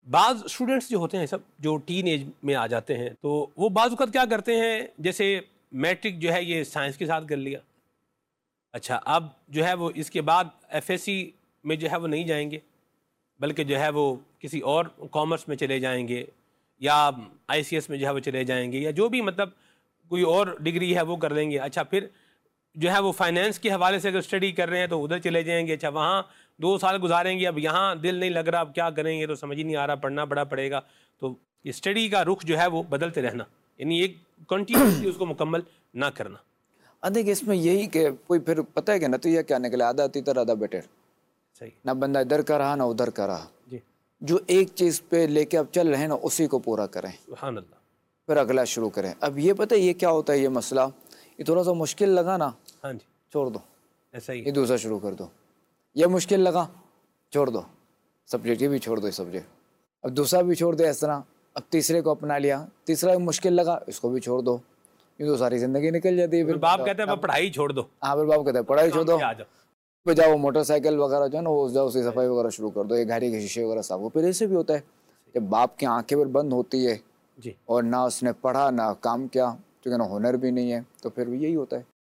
बाज़ स्टूडेंट्स जो होते हैं सब, जो टीन एज में आ जाते हैं, तो वो बाज़ वक़्त क्या करते हैं, जैसे मैट्रिक जो है ये साइंस के साथ कर लिया, अच्छा अब जो है वो इसके बाद एफएससी में जो है वो नहीं जाएंगे, बल्कि जो है वो किसी और कॉमर्स में चले जाएंगे, या आईसीएस में जो है वो चले जाएंगे, या जो भी मतलब कोई और डिग्री है वो कर लेंगे। अच्छा फिर जो है वो फाइनेंस के हवाले से अगर स्टडी कर रहे हैं तो उधर चले जाएंगे, अच्छा वहाँ 2 साल गुजारेंगे, अब यहाँ दिल नहीं लग रहा, अब क्या करेंगे, तो समझ ही नहीं आ रहा, पढ़ना बड़ा पड़ेगा। तो ये स्टडी का रुख जो है वो बदलते रहना, यानी एक कंटिन्यूसली उसको मुकम्मल ना करना। अधिक इसमें यही कि कोई फिर पता है कि नतीजा क्या निकला, आधा तीतर आधा बेटर। सही ना बंदा इधर का रहा ना उधर का रहा, जी, जो एक चीज़ पे लेके अब चल रहे हैं ना उसी को पूरा करें, सुभान अल्लाह। फिर अगला शुरू करें। अब ये पता है ये क्या होता है, ये मसला ये थोड़ा सा मुश्किल लगा ना, हाँ जी, छोड़ दो, ऐसा ही ये दूसरा शुरू कर दो। ये मुश्किल लगा, छोड़ दो सब्जेक्ट, ये भी छोड़ दो ये सब्जेक्ट, अब दूसरा भी छोड़ दो इस तरह, अब तीसरे को अपना लिया, तीसरा मुश्किल लगा इसको भी छोड़ दो, ये तो सारी ज़िंदगी निकल जाती है। फिर बाप कहते हैं पढ़ाई छोड़ दो, हाँ फिर बाप कहते हैं पढ़ाई छोड़ दो, आ जाओ। पे जाओ मोटरसाइकिल वगैरह जो है ना वो जाओ उसकी सफाई वगैरह शुरू कर दो, ये गाड़ी के शीशे वगैरह साफ हो। फिर ऐसे भी होता है जब बाप की आंखें फिर बंद होती है जी, और ना उसने पढ़ा ना काम किया, क्योंकि ना हुनर भी नहीं है, तो फिर यही होता है।